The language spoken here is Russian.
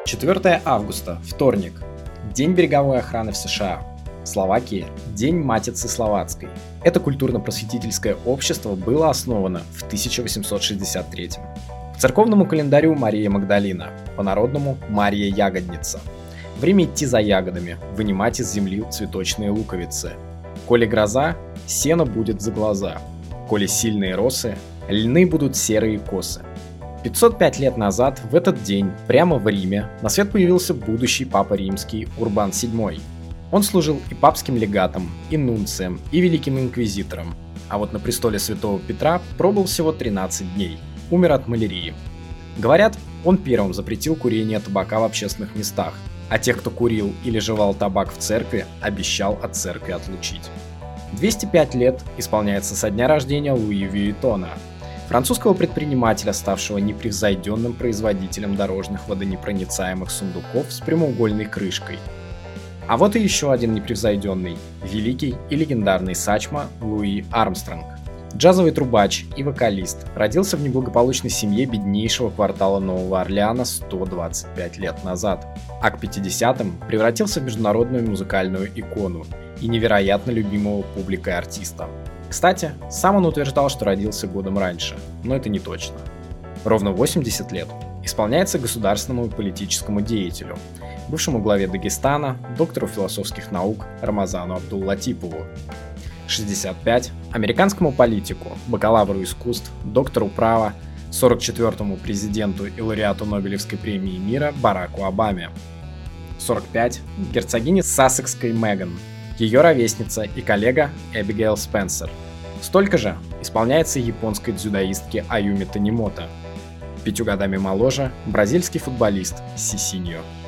4 августа, вторник. День береговой охраны в США. Словакия – День Матицы Словацкой. Это культурно-просветительское общество было основано в 1863. По церковному календарю Мария Магдалина, по-народному Мария Ягодница. Время идти за ягодами, вынимать из земли цветочные луковицы. Коли гроза, сено будет за глаза. Коли сильные росы, льны будут серые косы. 505 лет назад, в этот день, прямо в Риме, на свет появился будущий папа римский Урбан VII. Он служил и папским легатом, и нунцием, и великим инквизитором. А вот на престоле святого Петра пробыл всего 13 дней. Умер от малярии. Говорят, он первым запретил курение табака в общественных местах, а тех, кто курил или жевал табак в церкви, обещал от церкви отлучить. 205 лет исполняется со дня рождения Луи Вьюитона, французского предпринимателя, ставшего непревзойденным производителем дорожных водонепроницаемых сундуков с прямоугольной крышкой. А вот и еще один непревзойденный, великий и легендарный сачма Луи Армстронг. Джазовый трубач и вокалист, родился в неблагополучной семье беднейшего квартала Нового Орлеана 125 лет назад, а к 50-м превратился в международную музыкальную икону и невероятно любимого публикой артиста. Кстати, сам он утверждал, что родился годом раньше, но это не точно. Ровно 80 лет исполняется государственному и политическому деятелю, бывшему главе Дагестана, доктору философских наук Рамазану Абдул-Латипову. 65 американскому политику, бакалавру искусств, доктору права, 44-му президенту и лауреату Нобелевской премии мира Бараку Обаме. 45 герцогине Сассекской Меган, ее ровесница и коллега Эбигейл Спенсер. Столько же исполняется японской дзюдоистке Аюми Танимото. 5 годами моложе бразильский футболист Сисиньо.